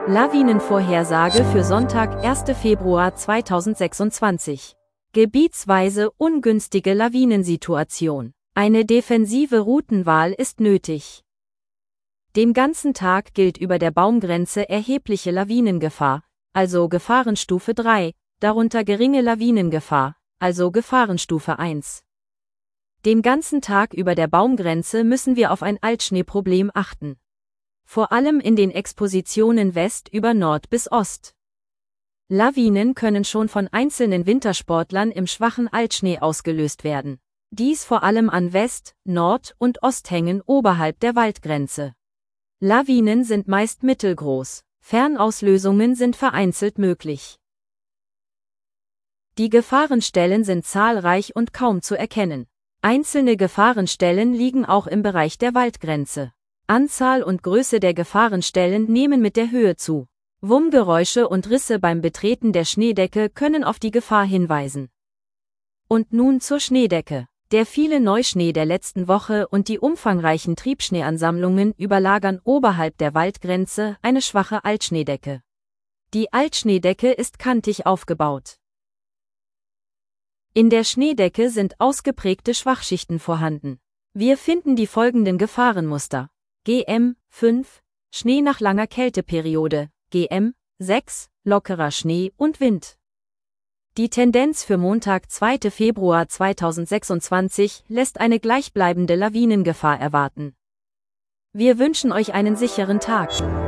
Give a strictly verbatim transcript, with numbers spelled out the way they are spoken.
Lawinenvorhersage für Sonntag, erster Februar zweitausendsechsundzwanzig. Gebietsweise ungünstige Lawinensituation. Eine defensive Routenwahl ist nötig. Den ganzen Tag gilt über der Baumgrenze erhebliche Lawinengefahr, also Gefahrenstufe drei, darunter geringe Lawinengefahr, also Gefahrenstufe eins. Den ganzen Tag über der Baumgrenze müssen wir auf ein Altschneeproblem achten. Vor allem in den Expositionen West über Nord bis Ost. Lawinen können schon von einzelnen Wintersportlern im schwachen Altschnee ausgelöst werden. Dies vor allem an West-, Nord- und Osthängen oberhalb der Waldgrenze. Lawinen sind meist mittelgroß, Fernauslösungen sind vereinzelt möglich. Die Gefahrenstellen sind zahlreich und kaum zu erkennen. Einzelne Gefahrenstellen liegen auch im Bereich der Waldgrenze. Anzahl und Größe der Gefahrenstellen nehmen mit der Höhe zu. Wummgeräusche und Risse beim Betreten der Schneedecke können auf die Gefahr hinweisen. Und nun zur Schneedecke. Der viele Neuschnee der letzten Woche und die umfangreichen Triebschneeansammlungen überlagern oberhalb der Waldgrenze eine schwache Altschneedecke. Die Altschneedecke ist kantig aufgebaut. In der Schneedecke sind ausgeprägte Schwachschichten vorhanden. Wir finden die folgenden Gefahrenmuster. G M fünf, Schnee nach langer Kälteperiode, G M sechs, lockerer Schnee und Wind. Die Tendenz für Montag, zweiter Februar zweitausendsechsundzwanzig, lässt eine gleichbleibende Lawinengefahr erwarten. Wir wünschen euch einen sicheren Tag.